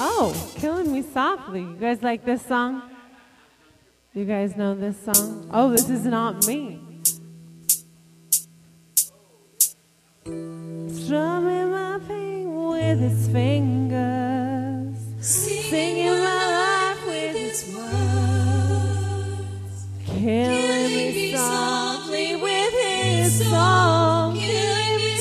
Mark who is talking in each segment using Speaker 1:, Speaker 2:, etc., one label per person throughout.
Speaker 1: Oh, Killing Me Softly. You guys like this song? You guys know this song? Oh, This Is Not Me. Strumming my pain with his fingers, singing my life with his words, killing me softly with his song, killing me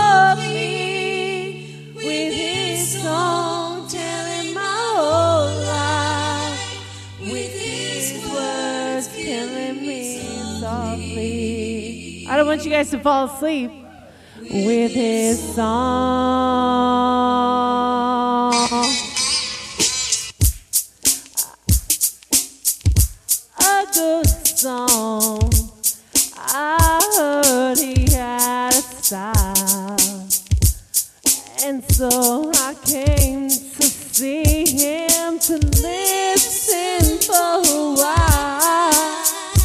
Speaker 1: softly with his song, telling my whole life with his words, killing me softly. I don't want you guys to fall asleep. With his song, a good song. I heard he had a style, and so I came to see him to listen for a while.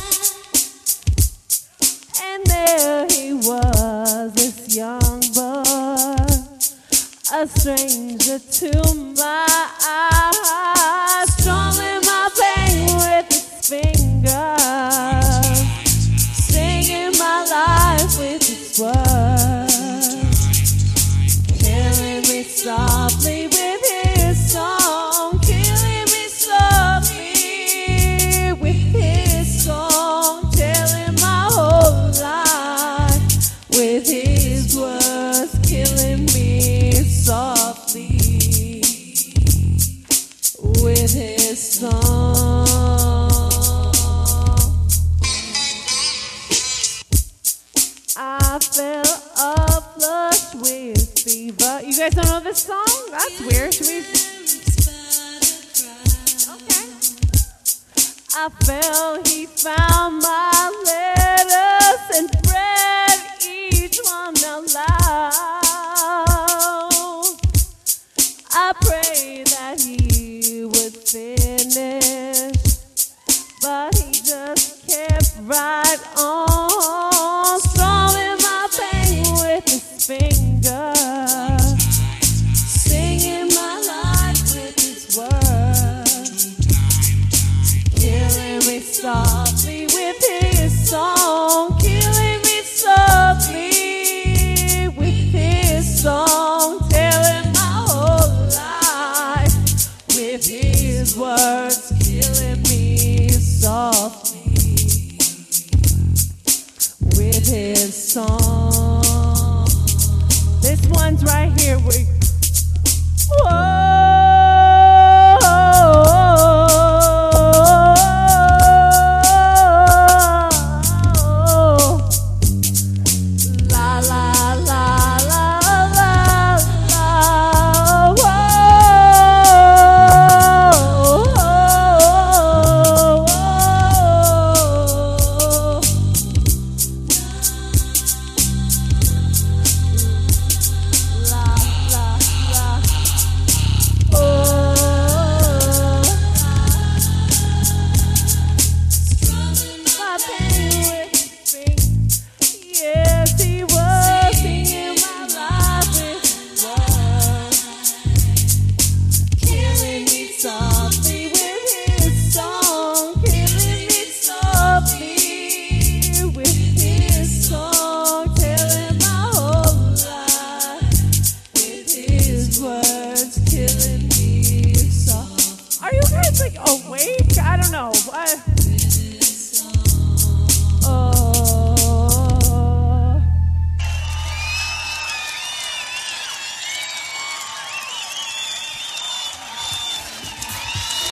Speaker 1: And there he was, this young boy, a stranger to my eyes, strumming my pain with his fingers, singing my life with his words, killing me softly with his song, killing me softly with his song, telling my whole life with his words, killing me softly with his song. I fell a flush with fever. You guys don't know this song? That's weird. Should we? Okay. I fell, he found my letters and read each one out loud. I prayed that he would finish, but he just kept right on, strumming my pain with his fingers, singing my life with his words, killing me softly with his song, killing me softly with his song, telling my whole life with his words, killing me softly with his song. This one's right here. Whoa. Like awake? I don't know.